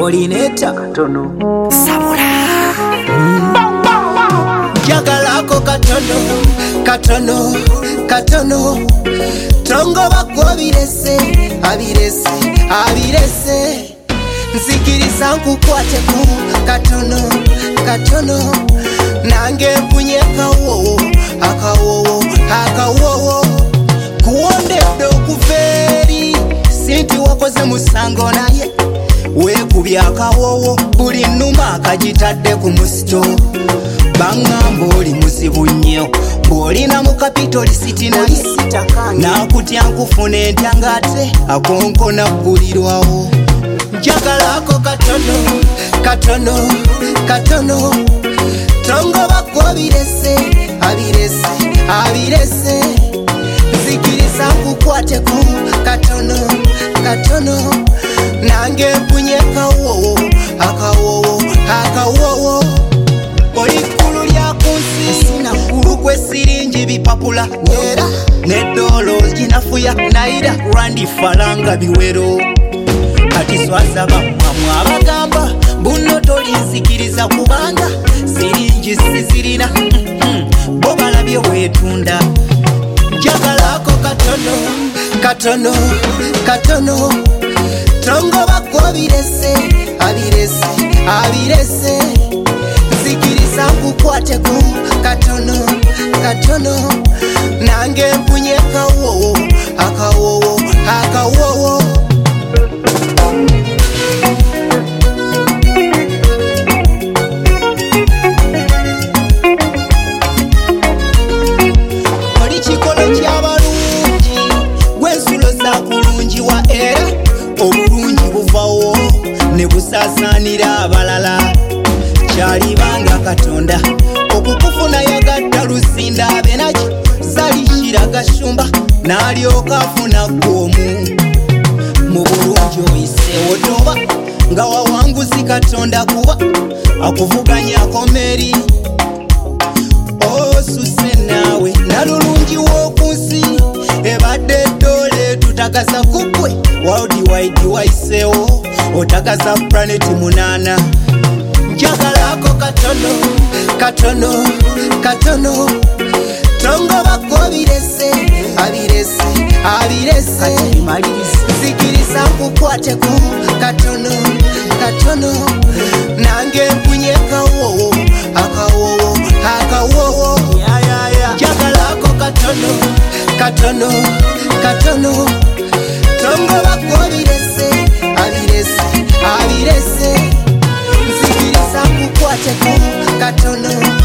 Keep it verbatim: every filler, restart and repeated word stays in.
Olineta katono sabula jagalako katono katono katono tongo bakobirese abirese abirese nzikiriza nkukwateko katono katono nange mpunyeka wowo akawowo akawowo kuwondedde okuveri sinti wakoze musango naye wekubya akawowo buli nnuma akagitadde ku musito bangamba oli muzibu nnyo bw'olina mu kapitoli siti naye nakutya nkufuna entya ng'ate akonkona ggulirwawo njagalako katono katono katono tongo bakobirese abirese abirese nzikiriza nkukwateko katono katono nange mpunyeka wowo akawowo akawowo olikulu lya kunsi sinakulu kwesiringi bipapula era nedolo ginafuya naira randi falanga biwero kati swasaba mwamu abagamba buno tolinzikiriza kubanga siringi sizirina bo balabye wetunda njagalako katono katono katono tongo bakobirese abirese abirese nzikiriza nkukwateko katono katono nange mpunyeka wowo akawowo akawowo olikikolo ky'abalungi gwensulo zakulungiwa era obulungi buvawo ne busaasaanira abalala kyalibanga katonda okukufuna yagadda lusinda abenaki zalishira gashumba n'alyoka afuna gwomu mu bulungi oyiseewo toba nga wawanguzi katonda kuba akuvuganyako meri osuse naawe nalulungi w'okunsi ebadde eddole tutagaza kukwe world wide waiseewo otagaza planeti munana njagalako katono katono katono tongo bakobirese abirese abirese nzikiriza nkukwateko katono katono nange mpunyeka wowo akawowo akawowo njagalako katono katono katono tongo bakobirese abirese abirese nzikiriza nkukwateko katono